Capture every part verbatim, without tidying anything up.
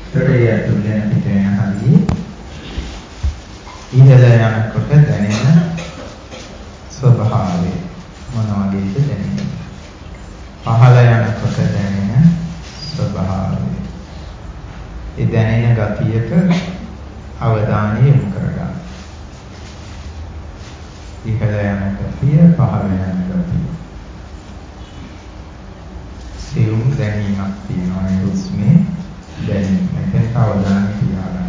ඒකේ ඇතුළේ පිටේන හරිය ඉහළ යනකොට දැනෙන ස්වභාවය මොන වගේද දැනෙන්නේ? පහළ යනකොට දැනෙන ස්වභාවය. ඒ දැනෙන ගතියට අවධානය යොමු කරගන්න. ඉහළ යන ගතිය, පහළ යන ගතිය. සියුම් දැනීමක් තියෙනවා ඒ හුස්මේ දැනීම. ඒකට අවධානය තියාගන්න.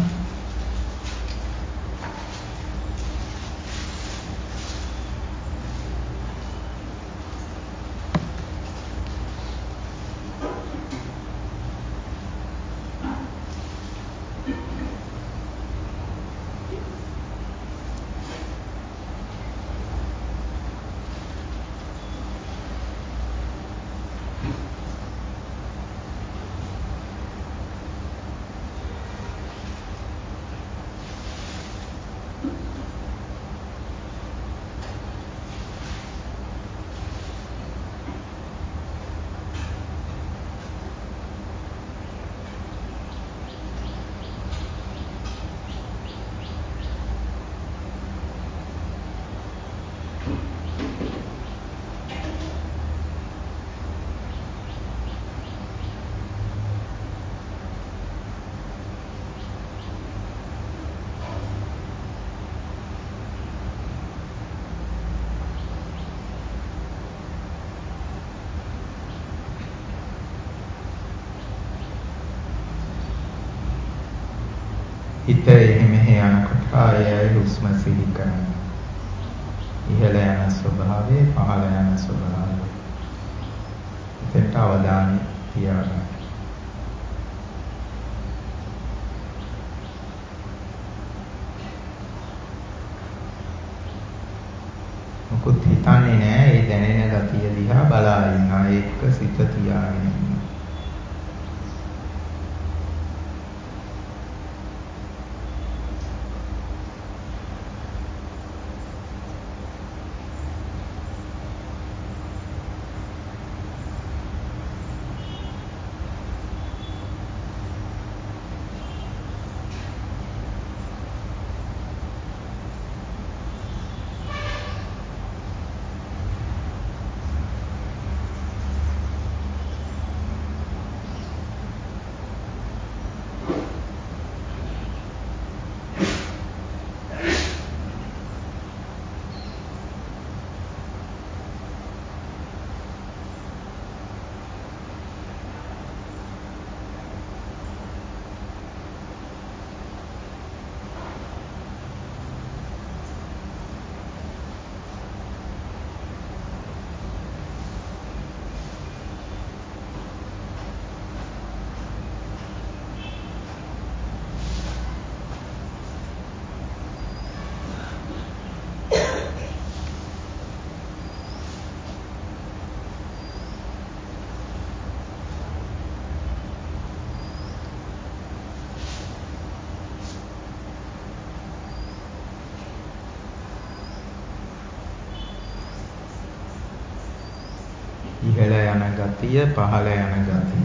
හිත එහෙ මෙහෙ යනකොට ආයෙ හුස්ම සිහි කරන්න. ඉහළ යන ස්වභාවය, පහළ යන ස්වභාවය. හිතට අවධානය තියාගන්න. මොකුත් හිතන්නේ නැහැ. ඒ දැනෙන ගතිය දිහා බලා ඉන්නවා. ඒක සිත තියාගෙන ඉන්නවා. ඉහළ යන ගතිය, පහළ යන ගතිය.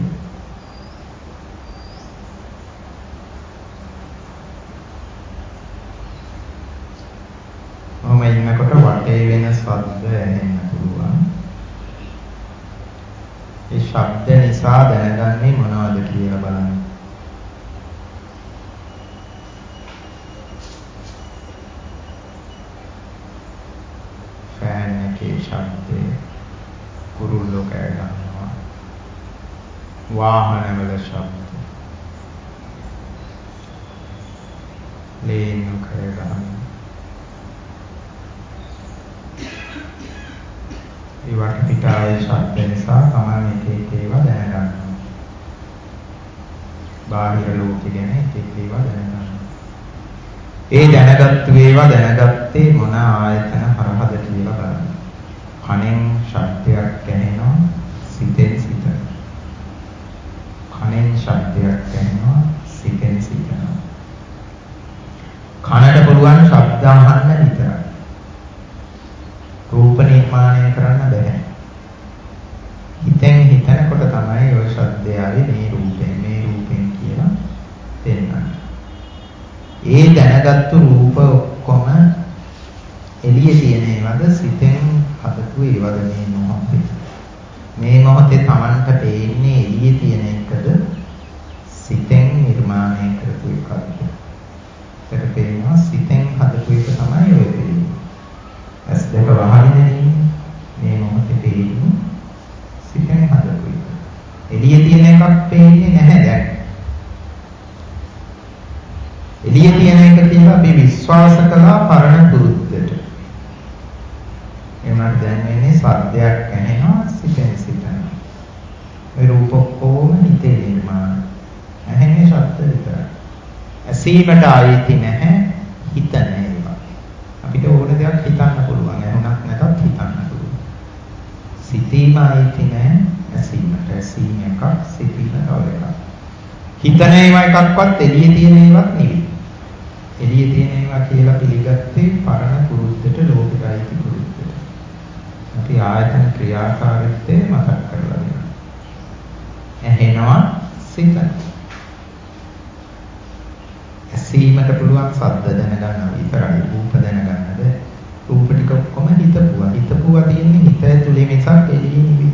ඔහොම ඉන්නකොට වටේ වෙන ශබ්ද ඇහෙන්න පුළුවන්. ඒ ශබ්ද නිසා දැනගන්නේ මොනවද කියලා බලන්න. ෆෑන් එකේ ශබ්දය, කුරුල්ලෝ කෑ ගන්නවා, වාහනවල ශබ්ද, ලේන්නු කෑ ගන්නවා. ඒ වටපිටාවේ ශබ්ද නිසා තමයි එක එක ඒවා දැනගන්නවා. බාහිර ලෝකෙ ගැන එක එක ඒවා දැනගන්නවා. ඒ දැනගත්තු ඒවා දැනගත්තේ මොන ආයතන හරහද කියලා බලන්න. කනෙන් ශබ්දයක් ඇහෙනවා, සිතෙන් සිතනවා. කනෙන් ශබ්දයක් ඇහෙනවා, සිතෙන් සිතනවා. කනට පුළුවන් ශබ්ද අහන්න විතරයි. රූප නිර්මාණය කරන්න බෑ. හිතෙන් හිතනකොට තමයි ඔය ශබ්දය ආවේ මේ රූපෙන් මේ රූපෙන් කියලා ඒ දැනගත්තු රූප ඔක්කොම එළියේ තියෙන ඒවාද සිතෙන් හදපු ඒවාද මේ මොහොතේ. මේ මොහොතේ Tamanට පේන්නේ එළියේ තියෙන එකද සිතෙන් නිර්මාණය කරපු එකක්ද? ඒක පේනවා සිතෙන් හදපු එක තමයි ඔය පේන්නේ. ඇස් දෙක වහගෙන ඉන්නේ මේ මොහොතේ පේන්නේ සිතෙන් හදපු එක. එළියේ තියෙන එකක් පේන්නේ නැහැ දැන්. එළියේ තියෙන එක කියලා අපි විශ්වාස කළා පරණ පුරුද්දට. එමත් දැන් වෙන්නේ සද්දයක් ඇහෙනවා සිතෙන් සිතනවා. ඒ රූප කොහොම හිතේ නිර්මාණ. ඇහෙන්නේ ශබ්ද විතරයි. ඇසීමට ආйти නැහැ හිතන ඒවා. අපිට ඕන දෙයක් හිතන්න පුළුවන්. ඇහුණක් නැතත් හිතන්න පුළුවන්. සිතීම ආйти නැහැ ඇසීමට. ඇසීම එකක් සිතීම තව එකක්. හිතන ඒවා එකක්වත් එළියේ තියෙන ඒවාත් නෙවෙයි. එළියේ තියෙන ඒවා කියලා පිළිගත්තේ පරණ පුරුද්දට ලෝකයයි පුරුද්දට. අපි ආයතන ක්‍රියාකාරීත්වය මතක් කරලා දෙනවා. ඇහෙනවා සිතන. ඇසීමට පුළුවන් ශබ්ද දැනගන්න විතරයි රූප දැනගන්නද රූප ටික ඔක්කොම හිතපුවා. හිතපුවා තියෙන්නේ හිත ඇතුලේ මිසක් එළියේ නෙවෙයි.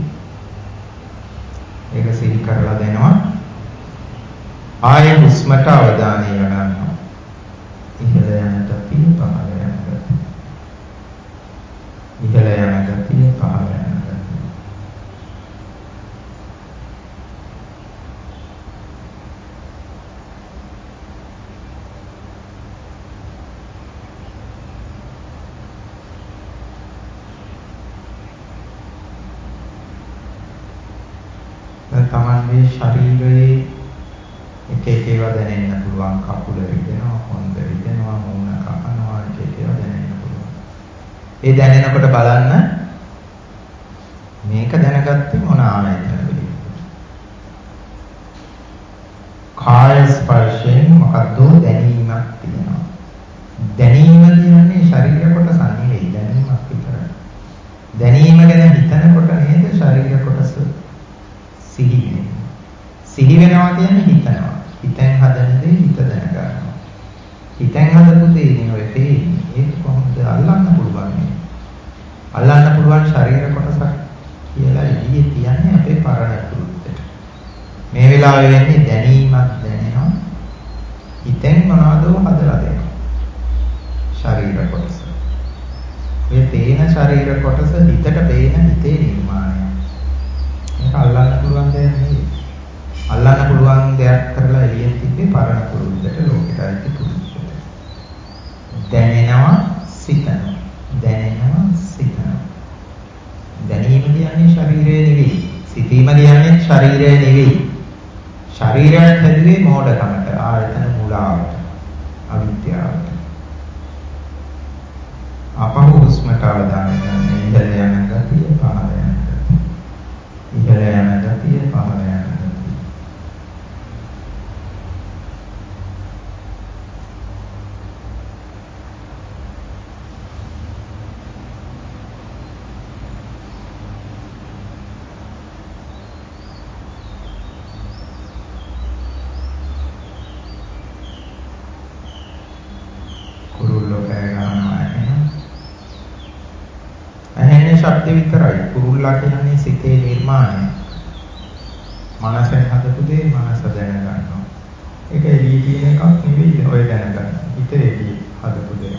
ඒක සිහි කරලා දෙනවා. ආය හුස්මට අවධානය යොදනවා. ඉහළ යන ගතිය පහළ යන ගතිය. ඉහළ යන ගතිය පහළ යන ගතිය. දැන් තමන්ගේ ශරීරයේ එක එක ඒවා දැනෙන්න පුළුවන්. කකුල රිදෙනවා, හොඳ රිදෙනවා, මූණ කපනවා, එක එක ඒවා දැනෙන්න පුළුවන්. ඒ දැනෙනකොට බලන්න මේක දැනගත්තේ මොන ආයතනවලද? කාය ස්පර්ශයෙන් මොකද්ද දැනීමක් තියෙනවා. දැනීම කියන්නේ ශරීර කොටස නෙවෙයි දැනීමක් විතරයි. දැනීම ගැන හිතනකොට නේද ශරීර කොටස සිහි වෙන්නේ. සිහි වෙනවා කියන්නේ හිතනවා. හිතෙන් හදන දේ හිත දැනගන්නවා. හිතෙන් හදපු දේ නේ ඔය පේන්නේ. ඒක කොහොමද අල්ලන්න පුළුවන්? අල්ලන්න පුළුවන් ශරීර කොටසක් කියලා එළියේ තියන්නේ අපේ පරණ පුරුද්දට. මේ වෙලාවේ වෙන්නේ දැනීමක් දැනෙනවා. හිතෙන් මොනවද හදලා දෙනවා. ශරීර කොටස. මේ පේන ශරීර කොටස හිතට පේන හිතේ නිර්මාණය. ඒක අල්ලන්න පුළුවන් දෙයක් නෙවෙයි. අල්ලන්න පුළුවන් දෙයක් කරලා එළියෙන් තිබ්බේ පරණ පුරුද්දට ලෝකෙටයි පුරුද්දට. දැනෙනවා සිතනවා. දැනෙනවා සිතනවා. දැනීම කියන්නේ ශරීරය නෙවෙයි. සිතීම කියන්නේ ශරීරය නෙවෙයි. ශරීරයක් හැදුවේ මෝඩකමට, ආයතන මුලාවට, අවිද්‍යාවට. අපහු හුස්මට අවධානය යොමු ඉහළ යන ගතිය පහළ යන ගතිය. ඉහළ යන ගතිය පහළ යන ගතිය. ශබ්ද විතරයි. කුරුල්ලා කියන්නේ සිතේ නිර්මාණය. මනසෙන් හදපු දේ මනස දැනගන්නවා. ඒක එළියේ තියෙන එකක් නෙවෙයි ඔය දැනගන්න. හිතේ හදපු දේ.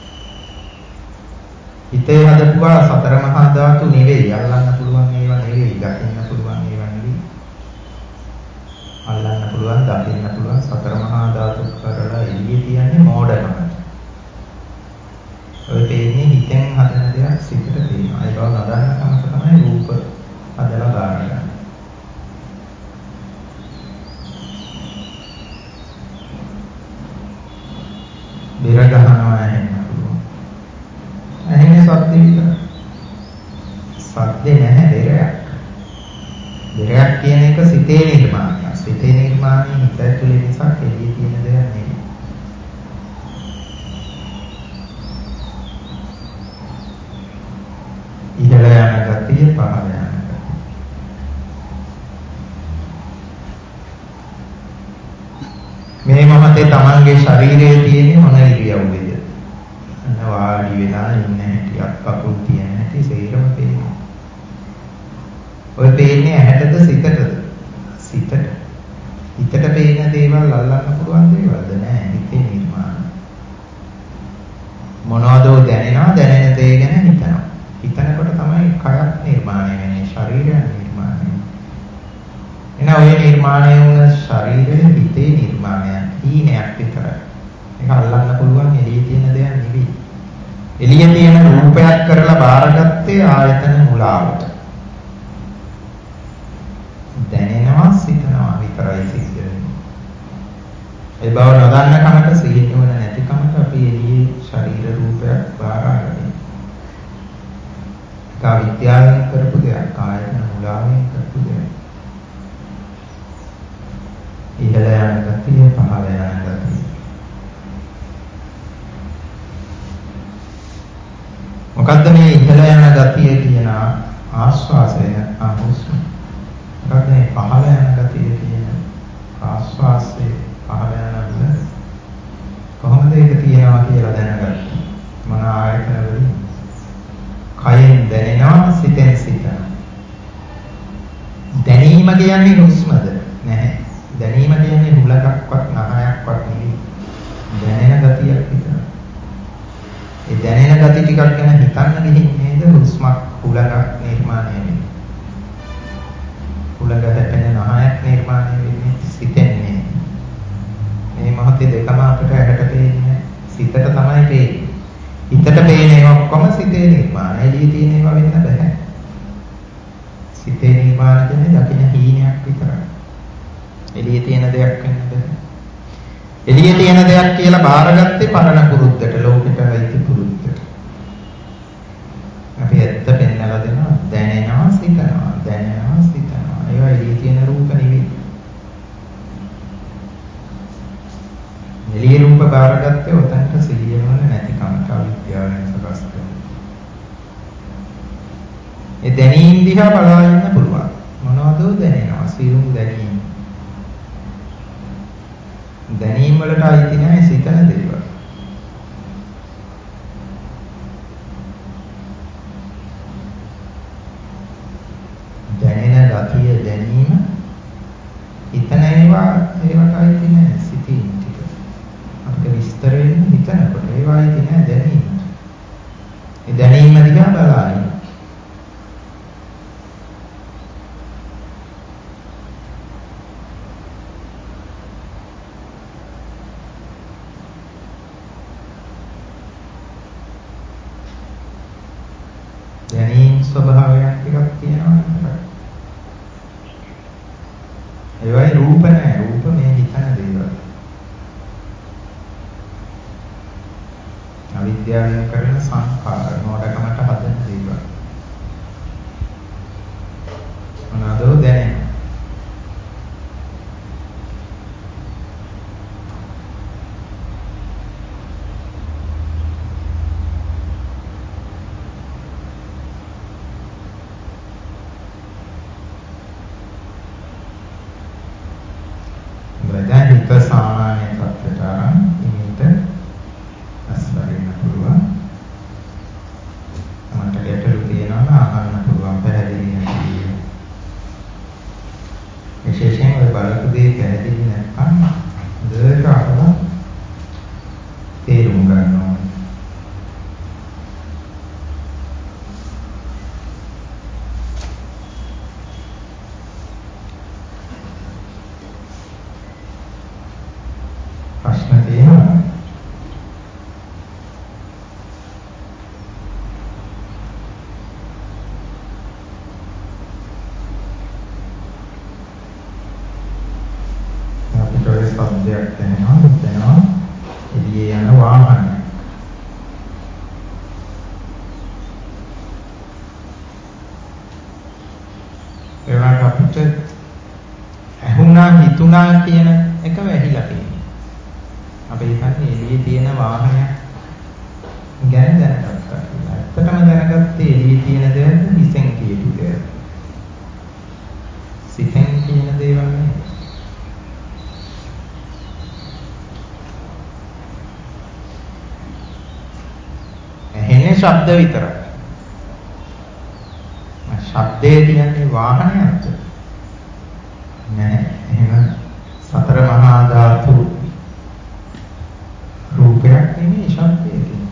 හිතේ හදපුවා සතර මහා ධාතු නෙවෙයි. අල්ලන්න පුළුවන් ඒවා නෙවෙයි. දකින්න පුළුවන් ඒවා නෙවෙයි. අල්ලන්න පුළුවන්, දකින්න පුළුවන් සතර මහා ධාතු කරලා එළියේ තියන්නේ මෝඩකමට. ඔය තේන්නේ හිතෙන් හදන දේක් සිතට තියෙනවා. ඒ බව නදන්න කමක තමයි රූප හදලා ගන්න. බෙර ගහනවා ඇහෙන්න පුළුවන්. ඇහෙන්නේ සද්ද විතරයි. සද්දේ නැහැ බෙරයක්. බෙරයක් කියන එක සිතේ නිර්මාණය. සිතේ නිර්මාණය හිත ඇතුලේ නිසා එළියේ තියෙන දෙයක් නෙවෙයි. ඉහළ යන ගතිය පහළ යන ගතිය. මේ මොහොතේ මොහොතේ තමන්ගේ ශරීරයේ තියෙන මොන ඉරියව්වේද? අන්න වාඩි වෙලා ඉන්න හැටි, අත් කකුල් තියෙන හැටි සේරම පේනවා. ඔය පේන්නේ ඇහැටද සිතටද? සිතට. හිතට පේන දේවල් අල්ලන්න පුළුවන් දේවල්ද? නෑ, හිතේ නිර්මාණ. මොනවද දැනෙනවා? දැනෙන දේ ගැන හිතනවා. හිතනකොට තමයි කයක් නිර්මාණය වෙන්නේ, ශරීරය නිර්මාණය. එන ඔය නිර්මාණය වුණ ශරීරයේ හිතේ නිර්මාණයක්, හීනයක් විතරයි. ඒක අල්ලන්න පුළුවන් එළියේ තියෙන දෙයක් නෙවෙයි. එළියේ තියෙන රූපයක් කරලා බාරගත්තේ ආයතන මුලාවට. දැනෙනවා, සිතනවා විතරයි සිද්ධ වෙන්නේ. ඒ බව නොදන්න කමට, සිහිනුවන නැති කමට අපි එළියේ ශරීර රූපයක් බාරගන්නවා. ඒක විද්‍යාවෙන් කරපු දෙයක්, ආයතන මුලාවෙන් කරපු දෙයක්. ඉහළ යන ගතිය, පහළ යන ගතිය. මොකද්ද මේ ඉහළ යන ගතිය කියන ආස්වාසය නැත්නම් හුස්ම? මොකද්ද මේ පහළ යන ගතිය කියන ආස්වාසය පහළ යන බුල? කොහොමද ඒක තියෙනවා කියලා දැනගන්න. මොන ආයතන වලින්? කයෙන් දැනෙනවා, සිතෙන් සිතනවා. දැනීම කියන්නේ හුස්මද? නැහැ. දැනීම කියන්නේ හුලකක්වත් නහයක්වත් නෙවෙයි. දැනෙන ගතියක් විතරයි. ඒ දැනෙන ගති ටිකක් ගැන හිතන්න ගිහින් නේද හුස්මක් හුලකක් නිර්මාණය වෙන්නේ. හුලක හැපෙන නහයක් නිර්මාණය වෙන්නේ සිතෙන්නේ. මේ මොහොතේ දෙකම අපිට ඇහැට පේන්නේ, සිතට තමයි පේන්නේ. හිතට පේන ඒවා ඔක්කොම සිතේ නිර්මාණ. එළියේ තියෙන ඒවා වෙන්න බෑ. සිතේ නිර්මාණ කියන්නේ දකින්න හීනයක් විතරයි. එළියේ තියෙන දෙයක් වෙන්න බෑ. එළියේ තියෙන දෙයක් කියලා බාරගත්තේ පරණ පුරුද්දට, ලෝකෙට අයිති පුරුද්දට. අපි ඇත්ත පෙන්නලා දෙනවා, දැනෙනවා, සිතනවා, දැනෙනවා, සිතනවා. ඒවා එළියේ තියෙන රූප නෙවෙයි. එළියේ රූප බාරගත්තේ උතන්ට සිහියවල නැති කමට, අවිද්‍යාවෙන් සකස් කරනවා. ඒ දැනීම් දිහා බලා ඉන්න පුළුවන්. මොනවද දැනෙනවා? සියුම් දැනීම්. දැනීම් වලට අයිති නැහැ සිතන දේවල්. දැනෙන ගතිය, දැනීම, හිතන ඒවා ඒවට අයිති නැහැ සිතින් ටික. අපිට විස්තරයෙන් හිතනකොට ඒවා අයිති නැහැ දැනීමට. ඒ දැනීම දිහා බලලා ඉන්න. දැනීම් ස්වභාවයක් ටිකක් තියෙනවා නේද? ඒවයි රූප නැහැ. රූප මේ හිතන දේවල්. අවිද්‍යාවෙන් කරන සංඛාර නෝඩකමට හදන දේවල්. මොනවාදෝ දැනෙන. දැන් හිත සාමාන්‍ය තත්ත්වයට අරන් ඉමේට අස්වරින්න පුළුවන්. තමන්ට ගැටලු තියෙනවා නම් අහන්න පුළුවන්, පැහැදිලි නැති. විශේෂයෙන් ඔය බලපු දේ පැහැදිලි නැත්නම් දෙක අහලා තේරුම් ගන්න ඕනේ. ප්‍රශ්න තියෙනවා? අපිට ඔය සබ්ජෙක්ට් දෙනවා, දෙනවා. එළියේ යන වාහන. ඒවට අපිට ඇහුණා, හිතුණා කියන එක වැහිලා තියෙනවා. අපි හිතන්නේ එළියේ තියෙන වාහනයක් ගැන දැනගත්තා කියලා. ඇත්තටම දැනගත්තේ එළියේ තියෙන දේවල් හිතෙන් කියපු දේවල්. සිතෙන් කියන දේවල් නෙවෙයි. ශබ්ද විතරයි. ශබ්දය කියන්නේ වාහනයක්ද? නෑ. එහෙනම් සතර මහා ධාතු රූපයක් නෙමෙයි ශබ්දය කියන්නේ.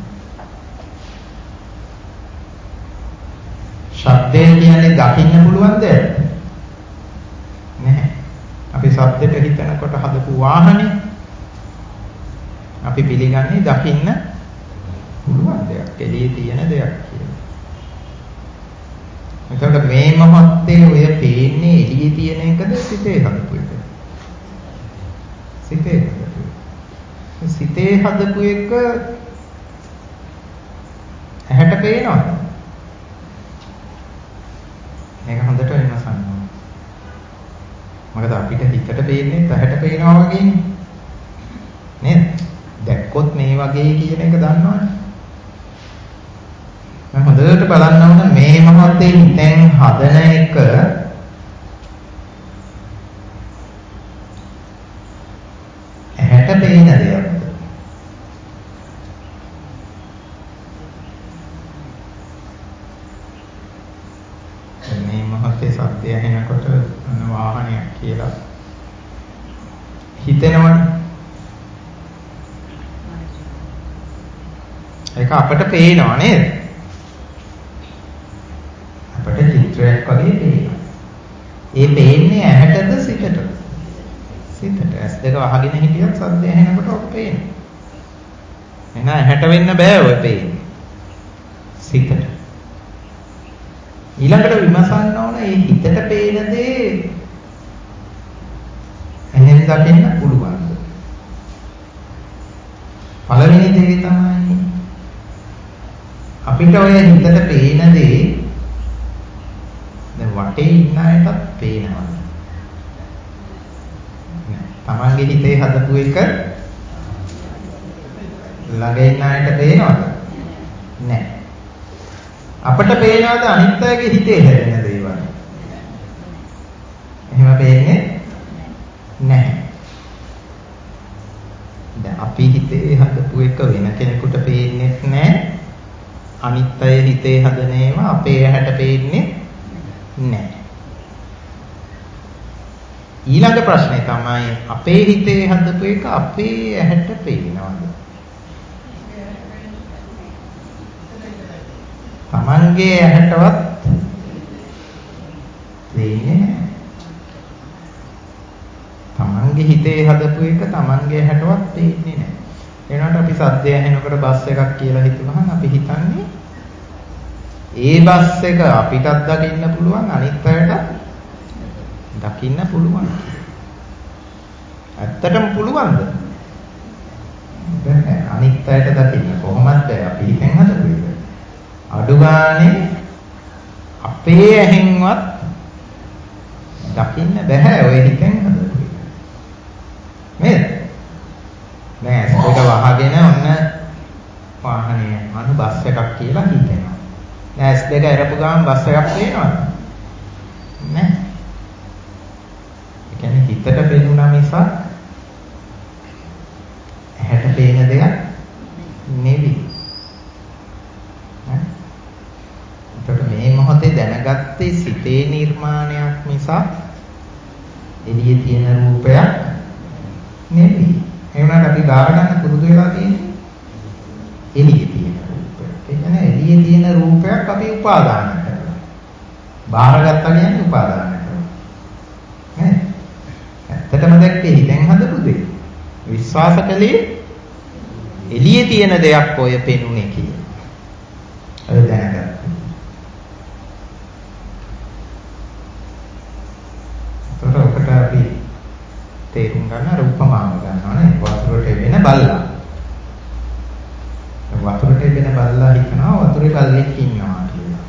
ශබ්දය කියන්නේ දකින්න පුළුවන් දෙයක්. නැහැ. අපි ශබ්දෙට හිතනකොට හදපු වාහනේ අපි පිළිගන්නේ දකින්න පුළුවන් දෙයක්, එළියේ තියෙන දෙයක් කියලා. එතකොට මේ මොහොතේ ඔය පේන්නේ එළියේ තියෙන එකද සිතේ හදපු එකද? සිතේ හදපු එක. සිතේ හදපු එක ඇහැට පේනවද? මේක හොඳට විමසන්න ඕනේ. මොකද අපිට හිතට පේන්නේ ඇහැට පේනවා වගේනේ. නේද? දැක්කොත් මේ වගේ කියන එක දන්නවනේ. මම හොඳට බලන්න ඕන මේ මොහොතේ හිතෙන් හදන එක ඇහැට පේන දෙයක්ද? මේ මොහොතේ සත්‍ය ඇහෙනකොට වාහනයක් කියලා හිතෙනවනේ. ඒක අපට පේනවා නේද? අපට චිත්‍රයක් වගේ පේනවා. ඒ පේන්නේ ඇහැටද සිතටද? සිතට. ඇස් දෙක වහගෙන හිටියොත් සද්ද ඇහෙනකොට ඔක පේනවා. එහෙනම් ඇහැට වෙන්න බෑ ඔය පේන්නේ. සිතට. ඊළඟට විමසන්න ඕන මේ හිතට පේන දේ එහෙන් දකින්න පුළුවන්ද? පළවෙනි දේ තමයි අපිට ඔය හිතට පේන දේ දැන් වටේ ඉන්න අයටත් පේනවා. තමන්ගේ හිතේ හදපු එක ළඟ ඉන්න අයට පේනවද? නැහැ. අපට පේනවද අනිත් අයගේ හිතේ හැදෙන දේවල්? එහෙම පේන්නේ නැහැ. දැන් අපි හිතේ හදපු එක වෙන කෙනෙකුට පේන්නේ නැහැ. අනිත් අය හිතේ හදන ඒවා අපේ ඇහැට පේන්නේ නැහැ. ඊළඟ ප්‍රශ්නේ තමයි අපේ හිතේ හදපු එක අපේ ඇහැට පේනවද? තමන්ගේ ඇහැටවත් පේන්නේ නැහැ. තමන්ගේ හිතේ හදපු එක තමන්ගේ ඇහැටවත් පේන්නේ නැහැ. එනකොට අපි සද්දය ඇහෙනකොට බස් එකක් කියලා හිතුවහම අපි හිතන්නේ ඒ බස් එක අපිටත් දකින්න පුළුවන් අනිත් අයටත් දකින්න පුළුවන්. ඇත්තටම පුළුවන්ද? බෑ. අනිත් අයට දකින්න කොහොමද බෑ? අපි හිතෙන් හදපු එක. අඩු ගානේ අපේ ඇහෙන්වත් දකින්න බෑ ඔය හිතෙන් හදපු එක. නේද? නෑ ඒක වහගෙන ඔන්න වාහනේ අනු බස් එකක් කියලා හිතෙනවා. නෑ ඇස් දෙක අරපු ගමන් බස් එකක් පේනවද? නෑ. ඒ කියන්නේ හිතට පේනුණා මිසක් ඇහැට පේන දෙයක් නෙවෙයි. ඈ එතකොට මේ මොහොතේ දැනගත්තේ සිතේ නිර්මාණයක් මිසක් එළියේ තියෙන රූපයක් නෙවෙයි. ඒ වුණාට අපි ගාව ගන්න පුරුදු වෙලා තියෙන්නේ එළියේ තියෙන රූපයක්. ඒ කියන්නේ එළියේ තියෙන රූපයක් අපි උපාදාන කරනවා. බාරගත්තා කියන්නේ උපාදාන කරනවා. නේ? ඇත්තටම දැක්කේ හිතෙන් හදපු දෙයක්. විශ්වාස කළේ එළියේ තියෙන දෙයක් ඔය පෙනුනේ කියලා. අර දැනගත්තා. ඒතර ඔකට අපි තේරුම් ගන්න රූපමාව ගන්නවා නේ. වතුරට එවෙන බල්ලා. වතුරට එවෙන බල්ලා හිතනවා වතුරේ බල්ලෙක් ඉන්නවා කියලා.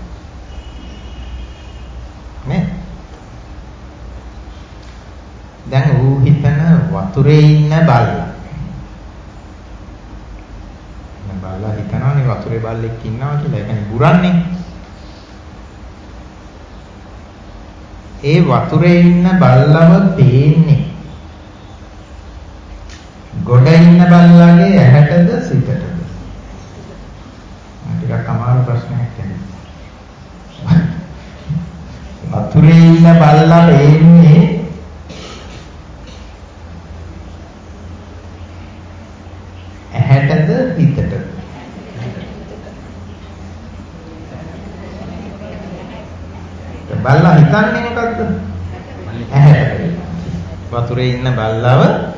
නේ? දැන් ඌ හිතන වතුරේ ඉන්න බල්ලා. දැන් බල්ලා හිතනවානේ වතුරේ බල්ලෙක් ඉන්නවා කියලා. ඒ කියන්නේ බුරන්නේ. ඒ වතුරේ ඉන්න බල්ලව පේන්නේ ගොඩ ඉන්න බල්ලගේ ඇහැටද සිතටද? ටිකක් අමාරු බල්ලා පේන්නේ ඇහැටද හිතටද? බල්ලා හිතන්නේ මොකද්ද? ඇහැට. වතුරේ ඉන්න බල්ලව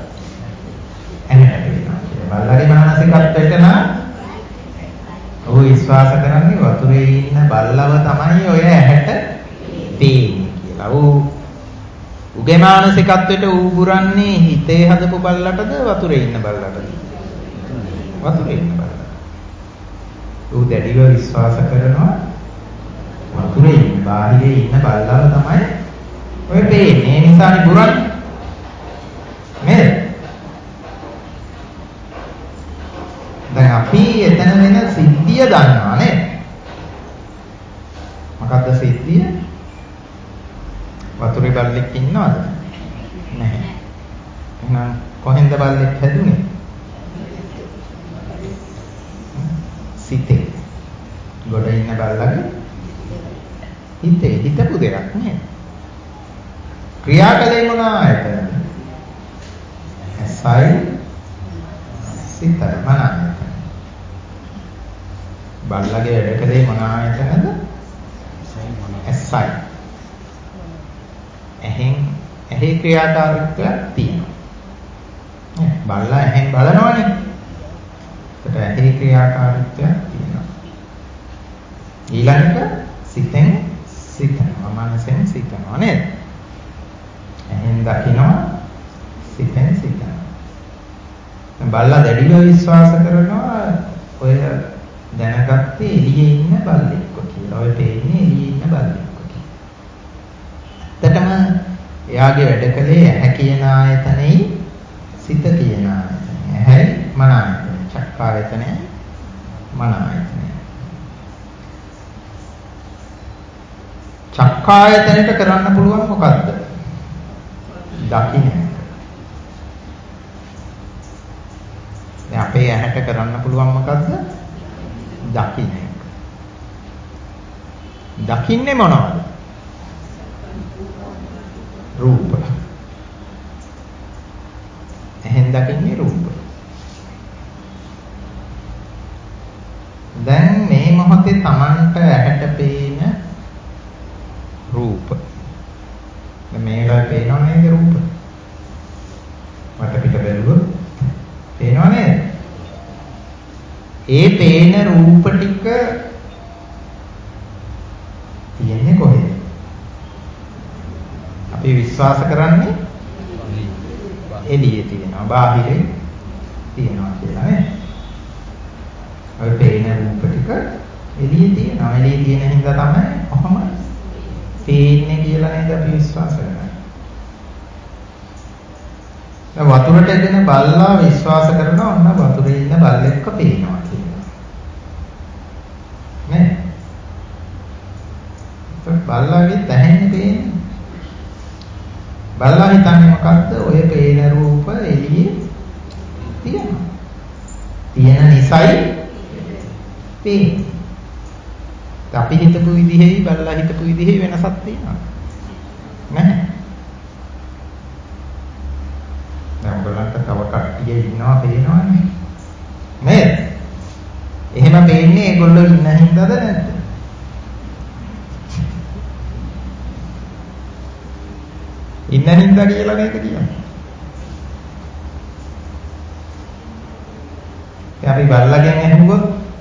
ඇහැට පේනවා. බල්ලාගේ මානසිකත්වයට නම් ඔහු විශ්වාස කරන්නේ වතුරේ ඉන්න බල්ලව තමයි ඔය ඇහැට පේන්නේ කියලා. ඌ උගේ මානසිකත්වයට ඌ පුරන්නේ හිතේ හදපු බල්ලටද වතුරේ ඉන්න බල්ලටද? වතුරේ ඉන්න බල්ලට. ඌ දැඩිව විශ්වාස කරනවා වතුරේ ඉන්න බාහිරේ ඉන්න බල්ලව තමයි ඔය පේන්නේ. ඒ නිසානේ පුරන්නේ. නේද? දැන් අපි එතන වෙන සිද්ධිය දන්නවා නේද? මොකද්ද සිද්ධිය? වතුරේ බල්ලෙක් ඉන්නවද? නැහැ. එහෙනම් කොහෙන්ද බල්ලෙක් හැදුනේ? සිතේ. ගොඩ ඉන්න බල්ලගේ හිතේ හිතපු දෙයක් නේද? ක්‍රියාකලේ මොන ආයතනද? ඇසයි සිතයි මන ආයතන. බල්ලගේ වැඩ කලේ මොන ආයතනද? ඇසයි. ඇහෙන් ඇහි ක්‍රියාකාරීත්වයක් තියෙනවා. බල්ලා ඇහෙන් බලනවනේ. ඒකට ඇහි ක්‍රියාකාරීත්වයක් තියෙනවා. ඊළඟට සිතෙන් සිතනවා, මනසෙන් සිතනවා නේද? ඇහෙන් දකිනවා, සිතෙන් සිතනවා. දැන් බල්ලා දැඩිව විශ්වාස කරනවා ඔය දැනගත්තේ එළියේ ඉන්න බල්ලෙක්ව කියලා. ඔය තේන්නේ එළියේ ඉන්න බල්ලෙක්ව කියලා. ඇත්තටම එයාගේ වැඩ කලේ ඇහැ කියන ආයතනෙයි සිත කියන ආයතනෙයි. ඇහැයි මන ආයතනෙයි. චක්කායතනෙයි මන ආයතනෙයි. චක්කායතනෙට කරන්න පුළුවන් මොකද්ද? දකින්න. දැන් අපේ ඇහැට කරන්න පුළුවන් මොකද්ද? දකින්න. දකින්නේ මොනවද? රූප. ඇහෙන් දකින්නේ රූප. දැන් මේ මොහොතේ Tamanට ඇහැට පේන රූප. දැන් මේලා පේනව නේද රූප? වටපිට බැලුවොත් පේනව නේද? ඒ පේන රූප ටික තියෙන්නේ කොහෙද? අපි විශ්වාස කරන්නේ එළියේ තියෙනවා, බාහිරේ තියෙනවා කියලා නේ. ඔය පේන රූප ටික එළියේ තියෙනවා. එළියේ තියෙන හින්දා තමයි කොහොම පේන්නේ කියලා නේද අපි විශ්වාස කරන්නේ. දැන් වතුරට එන බල්ලා විශ්වාස කරනවා ඔන්න වතුරේ ඉන්න බල්ලෙක්ව පේනවා කියලා. නේ? ඒක බල්ලාගේ දැනෙන්නේ පේන්නේ. බල්ලා හිතන්නේ මොකද්ද? ඔය පේන රූප එළියේ තියෙනවා. තියෙන නිසයි පේන්නේ. අපි හිතපු විදිහේ බල්ලා හිතපු විදිහේ වෙනසක් තියෙනවා. නැහැ. දැන් ඔයගොල්ලන්ට තව කට්ටිය ඉන්නවා පේනවනේ. නේද? එහෙම පේන්නේ ඒගොල්ලෝ ඉන්න හින්දාද නැද්ද? ඉන්න හින්දා කියලා නේද කියන්නේ. ඒ අපි බල්ලාගෙන් අහුවොත්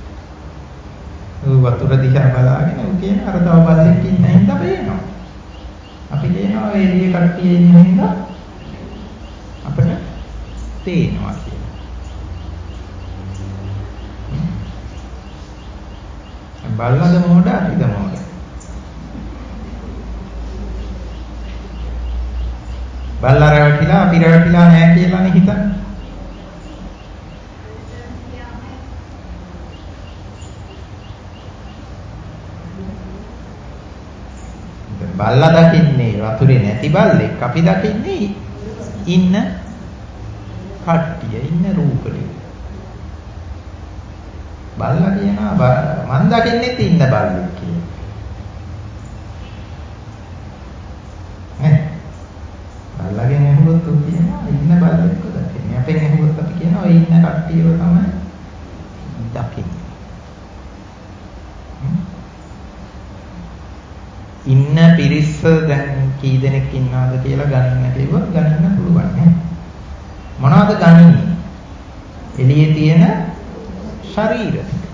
ඌ වතුර දිහා බලාගෙන ඌ කියන අර තව බල්ලෙක් ඉන්න හින්දා පේනවා. අපි කියනවා ඒ එළියේ කට්ටිය ඉන්න හින්දා අපිට පේනවා කියලා. බල්ලාද මොඩ අපිද මොඩ? බල්ලා රැවටිලා අපි රැවටිලා නැහැ කියලානේ හිතන්නේ. බල්ලා දකින්නේ වතුරේ නැති බල්ලෙක්. අපි දකින්නේ ඉන්න කට්ටිය ඉන්න රූපෙලි. බල්ලා කියනවා මං දකින්නෙත් ඉන්න බල්ලෙක් කියලා. කට්ටියව තමයි දකින්නේ. ඉන්න පිරිස දැන් කී දෙනෙක් ඉන්නවද කියලා ගණන් කිව්වොත් ගණන්න පුළුවන් නේ. මොනවද ගණන්නේ? එළියේ තියෙන ශරීර ටික.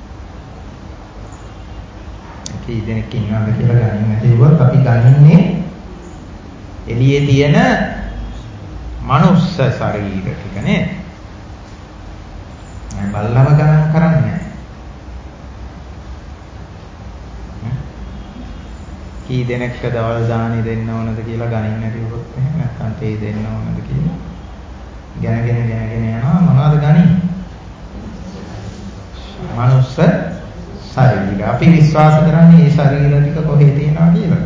කී දෙනෙක් ඉන්නවද කියලා ගණන් කිව්වොත් අපි ගණන්නේ එළියේ තියෙන මනුස්ස ශරීර ටික නේද? මම බල්ලව ගණන් කරන්නේ. කී දෙනෙක්ට දවල් දානි දෙන්න ඕනද කියලා ගණන් කිව්වොත් එහෙම නැත්නම් තේ දෙන්න ඕනද කියලා ගැනගෙන ගැනගෙන යනවා මොනවද ගණන්නේ? මනුස්ස ශරීර. අපි විශ්වාස කරන්නේ මේ ශරීර ටික කොහේ තියෙනවා කියලා.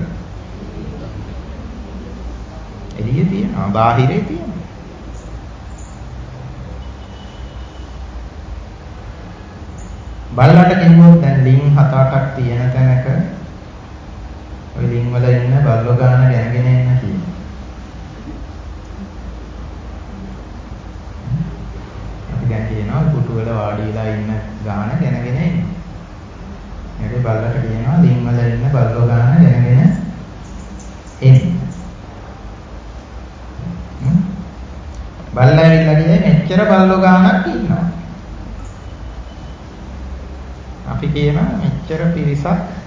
එළියේ තියෙනවා, බාහිරේ තියෙනවා. බල්ලට කිව්වොත් දැන් ලිං හත අටක් තියෙන තැනක ඔය ලිං වල ඉන්න බල්ලෝ ගාන ගැනගෙන එන්න කියනවා. අපි දැන් කියනවා කුටු වල වාඩි වෙලා ඉන්න ගාන ගැනගෙන එන්න. මේක බල්ලට කියනවා ලිං වල ඉන්න බල්ලෝ ගාන ගැනගෙන එන්න. බල්ලා ඇවිල්ලා ගියේ මෙච්චර බල්ලෝ ගානක් ඉන්නවා. අපි කියනවා මෙච්චර පිරිසක්